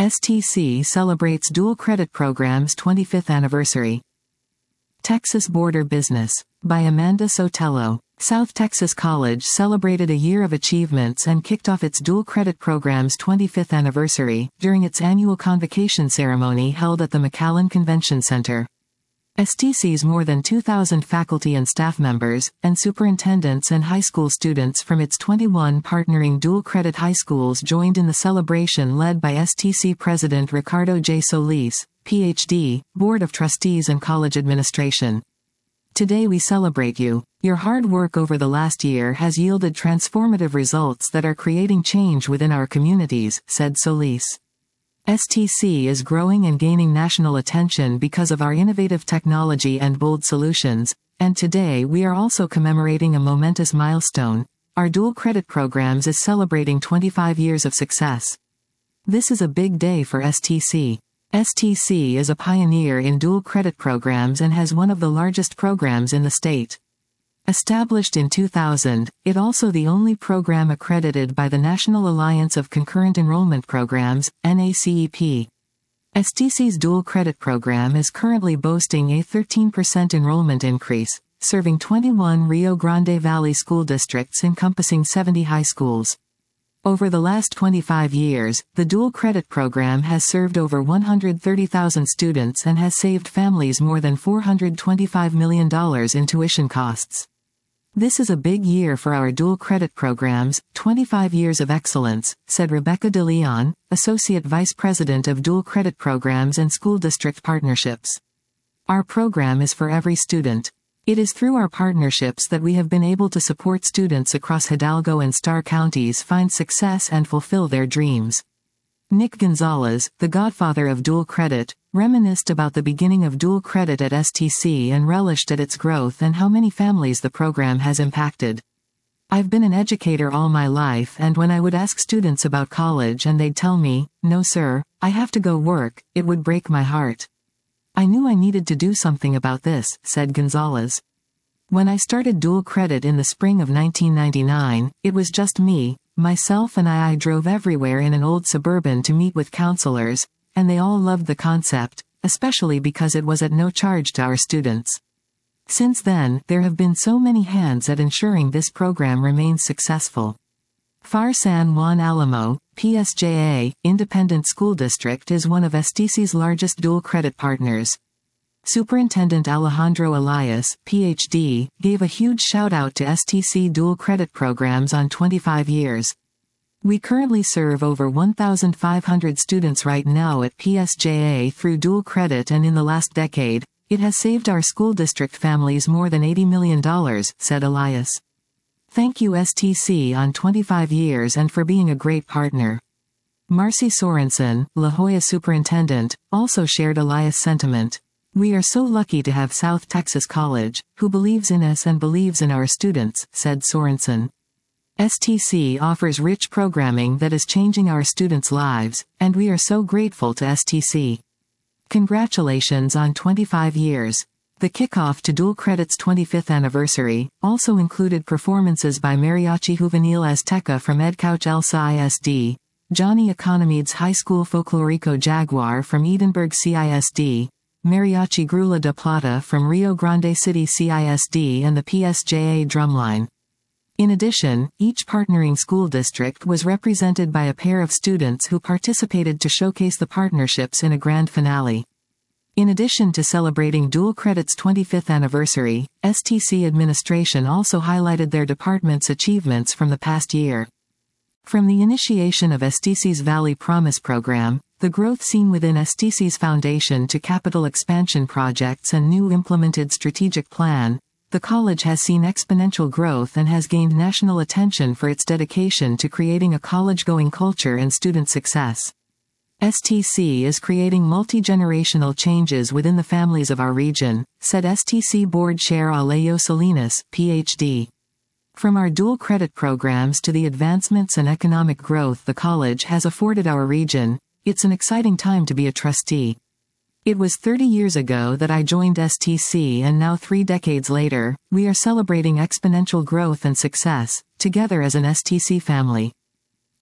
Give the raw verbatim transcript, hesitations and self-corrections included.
S T C celebrates dual credit program's twenty-fifth anniversary. Texas Border Business, by Amanda Sotelo. South Texas College celebrated a year of achievements and kicked off its dual credit program's twenty-fifth anniversary during its annual convocation ceremony held at the McAllen Convention Center. S T C's more than two thousand faculty and staff members, and superintendents and high school students from its twenty-one partnering dual credit high schools joined in the celebration led by S T C President Ricardo J. Solis, P H D, Board of Trustees and College Administration. Today we celebrate you. Your hard work over the last year has yielded transformative results that are creating change within our communities, said Solis. S T C is growing and gaining national attention because of our innovative technology and bold solutions, and today we are also commemorating a momentous milestone. Our dual credit programs is celebrating twenty-five years of success. This is a big day for S T C. S T C is a pioneer in dual credit programs and has one of the largest programs in the state. Established in two thousand, it also the only program accredited by the National Alliance of Concurrent Enrollment Programs, N A C E P. S T C's dual credit program is currently boasting a thirteen percent enrollment increase, serving twenty-one Rio Grande Valley school districts encompassing seventy high schools. Over the last twenty-five years, the dual credit program has served over one hundred thirty thousand students and has saved families more than four hundred twenty-five million dollars in tuition costs. This is a big year for our dual credit programs, twenty-five years of excellence, said Rebecca De Leon, Associate Vice President of Dual Credit Programs and School District Partnerships. Our program is for every student. It is through our partnerships that we have been able to support students across Hidalgo and Star counties find success and fulfill their dreams. Nick Gonzalez, the godfather of dual credit, reminisced about the beginning of dual credit at S T C and relished at its growth and how many families the program has impacted. I've been an educator all my life, and when I would ask students about college and they'd tell me, "No sir, I have to go work," it would break my heart. I knew I needed to do something about this, said Gonzalez. When I started dual credit in the spring of nineteen ninety-nine, it was just me, myself and I. I drove everywhere in an old Suburban to meet with counselors, and they all loved the concept, especially because it was at no charge to our students. Since then, there have been so many hands at ensuring this program remains successful. F A R San Juan Alamo, P S J A, Independent School District is one of S T C's largest dual credit partners. Superintendent Alejandro Elias, P H D, gave a huge shout-out to S T C dual credit programs on twenty-five years. We currently serve over one thousand five hundred students right now at P S J A through dual credit, and in the last decade, it has saved our school district families more than eighty million dollars, said Elias. Thank you S T C on twenty-five years and for being a great partner. Marcy Sorensen, La Jolla Superintendent, also shared Elias' sentiment. We are so lucky to have South Texas College, who believes in us and believes in our students, said Sorensen. S T C offers rich programming that is changing our students' lives, and we are so grateful to S T C. Congratulations on twenty-five years. The kickoff to dual credit's twenty-fifth anniversary also included performances by Mariachi Juvenil Azteca from Edcouch Elsa I S D, Johnny Economides High School Folklorico Jaguar from Edinburgh C I S D, Mariachi Grula de Plata from Rio Grande City C I S D, and the P S J A Drumline. In addition, each partnering school district was represented by a pair of students who participated to showcase the partnerships in a grand finale. In addition to celebrating dual credit's twenty-fifth anniversary, S T C administration also highlighted their department's achievements from the past year. From the initiation of S T C's Valley Promise program, the growth seen within S T C's foundation to capital expansion projects and new implemented strategic plan, the college has seen exponential growth and has gained national attention for its dedication to creating a college-going culture and student success. S T C is creating multi-generational changes within the families of our region, said S T C Board Chair Alejo Salinas, P H D. From our dual credit programs to the advancements and economic growth the college has afforded our region, it's an exciting time to be a trustee. It was thirty years ago that I joined S T C, and now three decades later, we are celebrating exponential growth and success, together as an S T C family.